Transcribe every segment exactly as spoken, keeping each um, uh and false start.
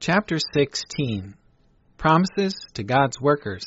Chapter sixteen. Promises to God's Workers.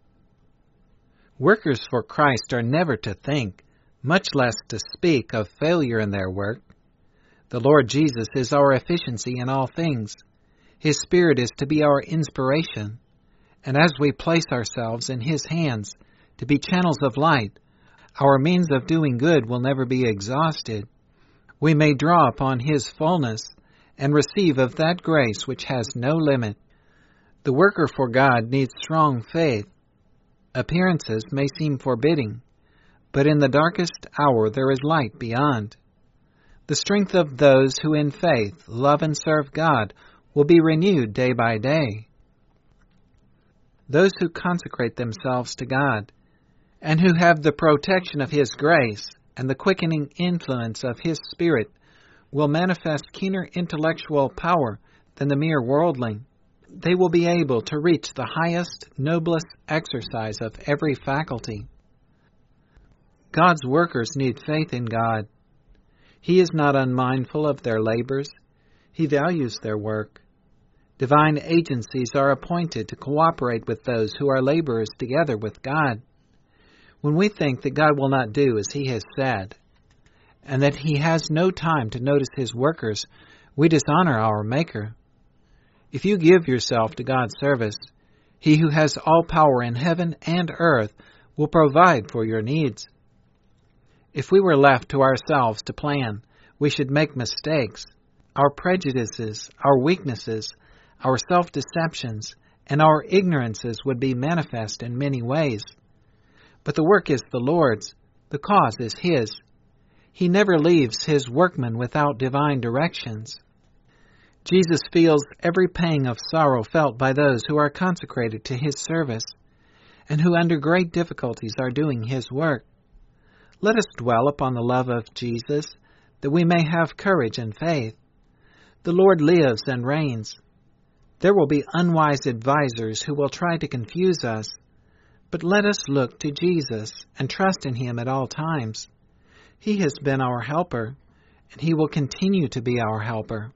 Workers for Christ are never to think, much less to speak, of failure in their work. The Lord Jesus is our efficiency in all things. His Spirit is to be our inspiration. And as we place ourselves in His hands to be channels of light, our means of doing good will never be exhausted. We may draw upon His fullness and receive of that grace which has no limit. The worker for God needs strong faith. Appearances may seem forbidding, but in the darkest hour there is light beyond. The strength of those who in faith love and serve God will be renewed day by day. Those who consecrate themselves to God, and who have the protection of His grace and the quickening influence of His Spirit, will manifest keener intellectual power than the mere worldling. They will be able to reach the highest, noblest exercise of every faculty. God's workers need faith in God. He is not unmindful of their labors. He values their work. Divine agencies are appointed to cooperate with those who are laborers together with God. When we think that God will not do as He has said, and that He has no time to notice His workers, we dishonor our Maker. If you give yourself to God's service, He who has all power in heaven and earth will provide for your needs. If we were left to ourselves to plan, we should make mistakes. Our prejudices, our weaknesses, our self-deceptions, and our ignorances would be manifest in many ways. But the work is the Lord's, the cause is His. He never leaves His workmen without divine directions. Jesus feels every pang of sorrow felt by those who are consecrated to His service, and who under great difficulties are doing His work. Let us dwell upon the love of Jesus, that we may have courage and faith. The Lord lives and reigns. There will be unwise advisers who will try to confuse us, but let us look to Jesus and trust in Him at all times. He has been our helper, and He will continue to be our helper.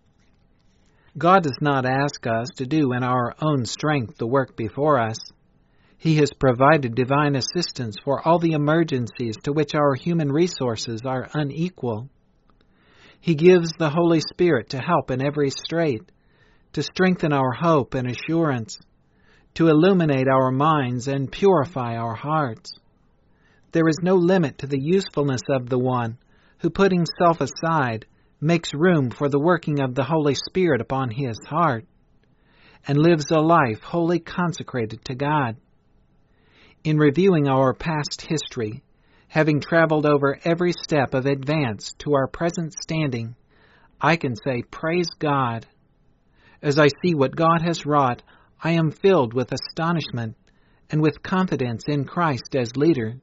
God does not ask us to do in our own strength the work before us. He has provided divine assistance for all the emergencies to which our human resources are unequal. He gives the Holy Spirit to help in every strait, to strengthen our hope and assurance, to illuminate our minds and purify our hearts. There is no limit to the usefulness of the one who, putting self aside, makes room for the working of the Holy Spirit upon his heart, and lives a life wholly consecrated to God. In reviewing our past history, having traveled over every step of advance to our present standing, I can say, praise God. As I see what God has wrought, I am filled with astonishment and with confidence in Christ as leader.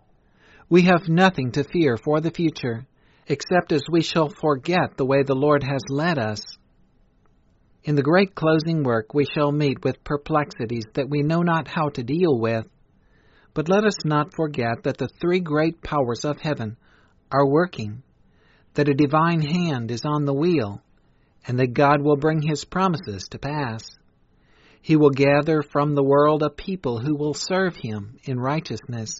We have nothing to fear for the future, except as we shall forget the way the Lord has led us. In the great closing work we shall meet with perplexities that we know not how to deal with. But let us not forget that the three great powers of heaven are working, that a divine hand is on the wheel, and that God will bring His promises to pass. He will gather from the world a people who will serve Him in righteousness.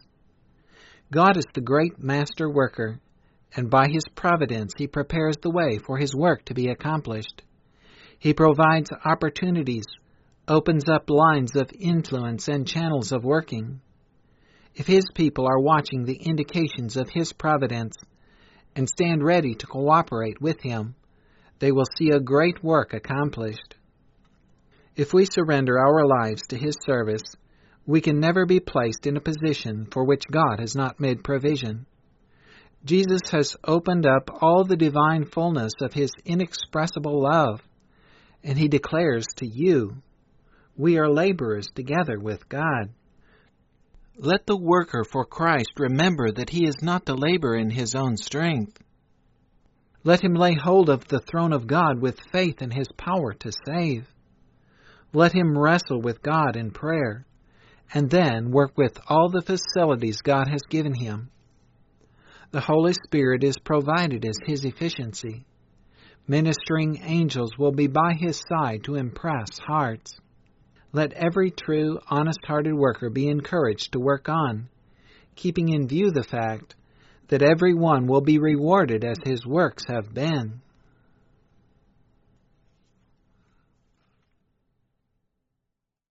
God is the great master worker, and by His providence He prepares the way for His work to be accomplished. He provides opportunities, opens up lines of influence and channels of working. If His people are watching the indications of His providence and stand ready to cooperate with Him, they will see a great work accomplished. If we surrender our lives to His service, we can never be placed in a position for which God has not made provision. Jesus has opened up all the divine fullness of His inexpressible love, and He declares to you, we are laborers together with God. Let the worker for Christ remember that he is not to labor in his own strength. Let him lay hold of the throne of God with faith in His power to save. Let him wrestle with God in prayer, and then work with all the facilities God has given him. The Holy Spirit is provided as His efficiency. Ministering angels will be by his side to impress hearts. Let every true, honest-hearted worker be encouraged to work on, keeping in view the fact that every one will be rewarded as his works have been.